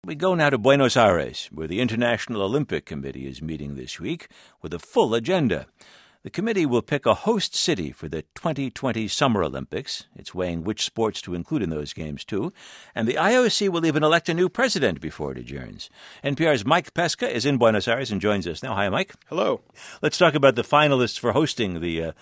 We go now to Buenos Aires, where the International Olympic Committee is meeting this week with a full agenda. The committee will pick a host city for the 2020 Summer Olympics. It's weighing which sports to include in those games, too. And the IOC will even elect a new president before it adjourns. NPR's Mike Pesca is in Buenos Aires and joins us now. Hi, Mike. Hello. Let's talk about the finalists for hosting the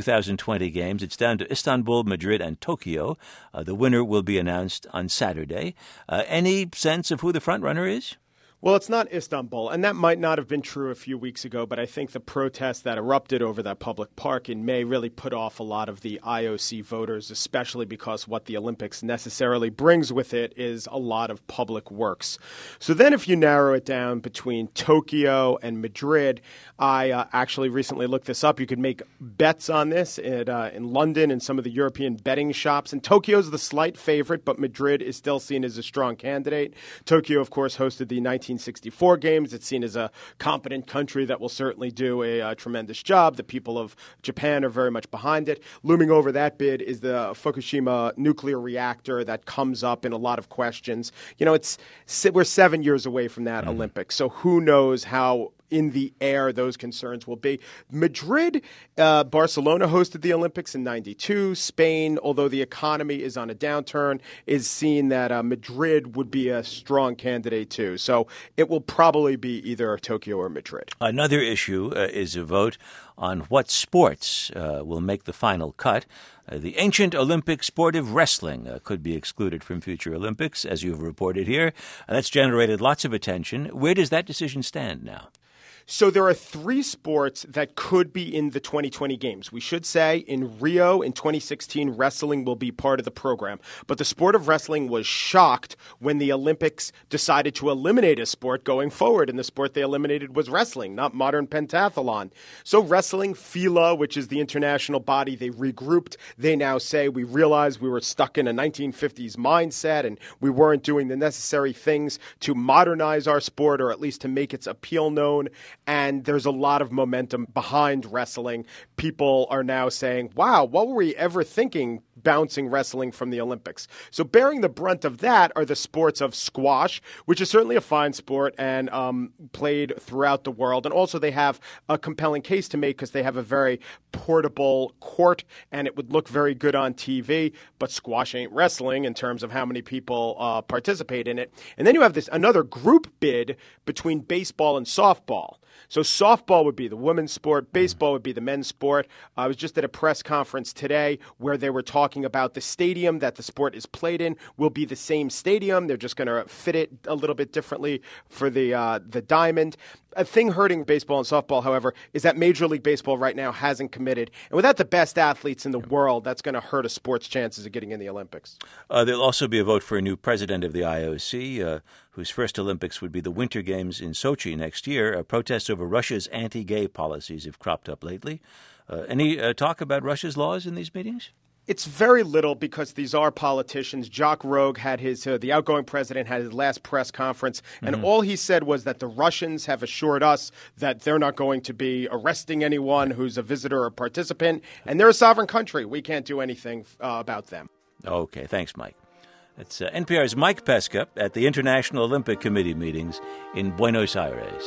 2020 Games. It's down to Istanbul, Madrid, and Tokyo. The winner will be announced on Saturday. Any sense of who the front runner is? Well, it's not Istanbul, and that might not have been true a few weeks ago, but I think the protests that erupted over that public park in May really put off a lot of the IOC voters, especially because what the Olympics necessarily brings with it is a lot of public works. So then if you narrow it down between Tokyo and Madrid, I actually recently looked this up. You could make bets on this in London and some of the European betting shops. And Tokyo's the slight favorite, but Madrid is still seen as a strong candidate. Tokyo, of course, hosted the 1964 Games. It's seen as a competent country that will certainly do a tremendous job. The people of Japan are very much behind it. Looming over that bid is the Fukushima nuclear reactor that comes up in a lot of questions. You know, we're 7 years away from that Olympics, so who knows how in the air those concerns will be. Madrid, Barcelona hosted the Olympics in 92. Spain, although the economy is on a downturn, is seen that Madrid would be a strong candidate too. So it will probably be either Tokyo or Madrid. Another issue is a vote on what sports will make the final cut. The ancient Olympic sport of wrestling could be excluded from future Olympics, as you've reported here. That's generated lots of attention. Where does that decision stand now? So there are three sports that could be in the 2020 Games. We should say in Rio in 2016, wrestling will be part of the program. But the sport of wrestling was shocked when the Olympics decided to eliminate a sport going forward. And the sport they eliminated was wrestling, not modern pentathlon. So wrestling, FILA, which is the international body, they regrouped. They now say we realized we were stuck in a 1950s mindset and we weren't doing the necessary things to modernize our sport or at least to make its appeal known. And there's a lot of momentum behind wrestling. People are now saying, wow, what were we ever thinking bouncing wrestling from the Olympics? So bearing the brunt of that are the sports of squash, which is certainly a fine sport and played throughout the world. And also they have a compelling case to make because they have a very portable court and it would look very good on TV. But squash ain't wrestling in terms of how many people participate in it. And then you have another group bid between baseball and softball. So softball would be the women's sport. Baseball would be the men's sport. I was just at a press conference today where they were talking about the stadium that the sport is played in will be the same stadium. They're just going to fit it a little bit differently for the diamond. A thing hurting baseball and softball, however, is that Major League Baseball right now hasn't committed. And without the best athletes in the world, that's going to hurt a sport's chances of getting in the Olympics. There'll also be a vote for a new president of the IOC, whose first Olympics would be the Winter Games in Sochi next year. Protests over Russia's anti-gay policies have cropped up lately. Any talk about Russia's laws in these meetings? It's very little because these are politicians. Jacques Rogge had the outgoing president had his last press conference, and all he said was that the Russians have assured us that they're not going to be arresting anyone who's a visitor or participant, and they're a sovereign country. We can't do anything about them. Okay, thanks, Mike. That's NPR's Mike Pesca at the International Olympic Committee meetings in Buenos Aires.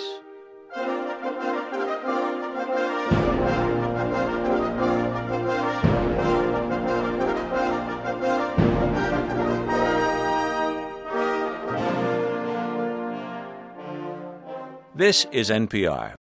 This is NPR.